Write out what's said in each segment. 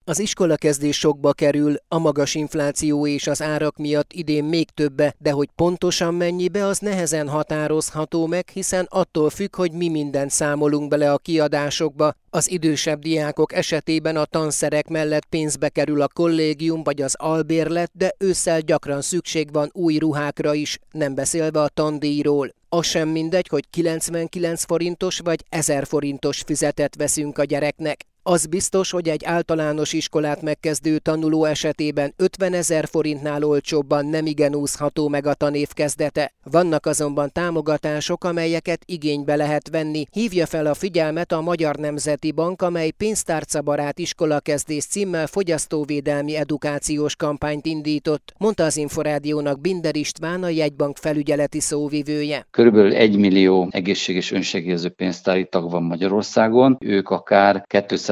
Az iskolakezdés sokba kerül, a magas infláció és az árak miatt idén még többe, de hogy pontosan mennyibe, az nehezen határozható meg, hiszen attól függ, hogy mi mindent számolunk bele a kiadásokba. Az idősebb diákok esetében a tanszerek mellett pénzbe kerül a kollégium vagy az albérlet, de ősszel gyakran szükség van új ruhákra is, nem beszélve a tandíjról. Az sem mindegy, hogy 99 forintos vagy 1000 forintos füzetet veszünk a gyereknek. Az biztos, hogy egy általános iskolát megkezdő tanuló esetében 50 000 forintnál olcsóbban nemigen úszható meg a tanév kezdete. Vannak azonban támogatások, amelyeket igénybe lehet venni. Hívja fel a figyelmet a Magyar Nemzeti Bank, amely pénztárcabarát iskolakezdés címmel fogyasztóvédelmi edukációs kampányt indított, mondta az Inforádiónak Binder István, a jegybank felügyeleti szóvivője. Körülbelül 1 millió egészséges önsegélyező pénztári tag van Magyarországon. Ők akár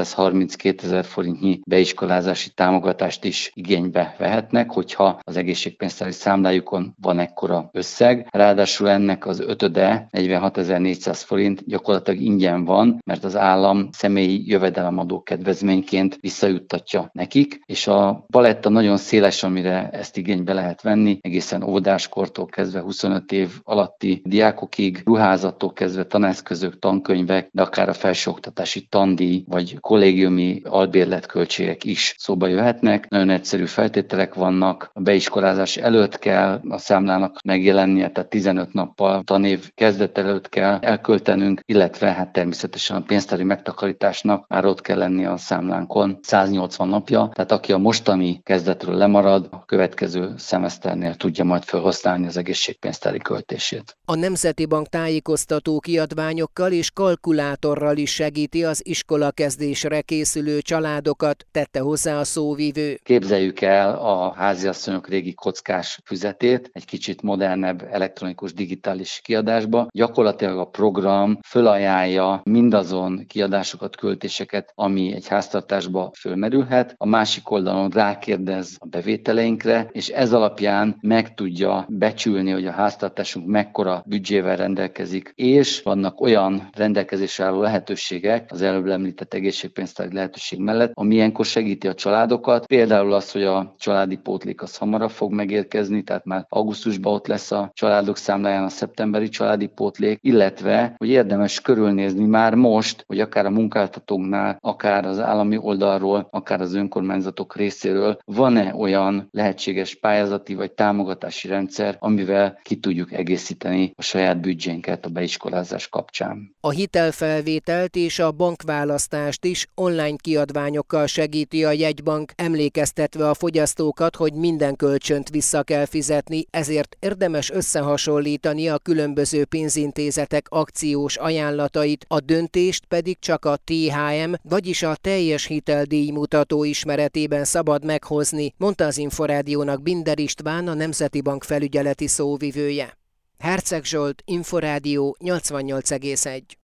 232 000 forintnyi beiskolázási támogatást is igénybe vehetnek, hogyha az egészségpénztári számlájukon van ekkora összeg. Ráadásul ennek az ötöde, 46 400 forint gyakorlatilag ingyen van, mert az állam személyi jövedelemadó kedvezményként visszajuttatja nekik, és a paletta nagyon széles, amire ezt igénybe lehet venni, egészen óvodáskortól kezdve 25 év alatti diákokig, ruházattól kezdve taneszközök, tankönyvek, de akár a felsőoktatási tandíj vagy kollégiumi albérletköltségek is szóba jöhetnek. Nagyon egyszerű feltételek vannak. A beiskolázás előtt kell a számlának megjelennie, tehát 15 nappal a tanév kezdet előtt kell elköltenünk, illetve hát természetesen a pénztári megtakarításnak már ott kell lennie a számlánkon 180 napja, tehát aki a mostani kezdetről lemarad, a következő szemeszternél tudja majd felhasználni az egészségpénztári költését. A Nemzeti Bank tájékoztató kiadványokkal és kalkulátorral is segíti az iskolakezdésre készülő családokat, tette hozzá a szóvivő. Képzeljük el a háziasszonyok régi kockás füzetét egy kicsit modernebb elektronikus digitális kiadásba. Gyakorlatilag a program fölajánlja mindazon kiadásokat, költéseket, ami egy háztartásba fölmerülhet. A másik oldalon rákérdez a bevételeinkre, és ez alapján meg tudja becsülni, hogy a háztartásunk mekkora büdzsével rendelkezik, és vannak olyan rendelkezésre álló lehetőségek, az előbb említett egészségpénztári lehetőség mellett, ami ilyenkor segíti a családokat. Például az, hogy a családi pótlék az hamarabb fog megérkezni, tehát már augusztusban ott lesz a családok számláján a szeptemberi családi pótlék, illetve, hogy érdemes körülnézni már most, hogy akár a munkáltatóknál, akár az állami oldalról, akár az önkormányzatok részéről van-e olyan lehetséges pályázati vagy támogatási rendszer, amivel ki tudjuk egészíteni a saját büdzsénket a beiskolázás kapcsán. A hitelfelvételt és a bankválasztást is online kiadványokkal segíti a jegybank, emlékeztetve a fogyasztókat, hogy minden kölcsönt vissza kell fizetni, ezért érdemes összehasonlítani a különböző pénzintézetek akciós ajánlatait, a döntést pedig csak a THM, vagyis a teljes hiteldíjmutató ismeretében szabad meghozni, mondta az Inforádiónak Binder István, a Nemzeti Bank felügyeleti szóvivője. Herceg Zsolt, Inforádió 88,1.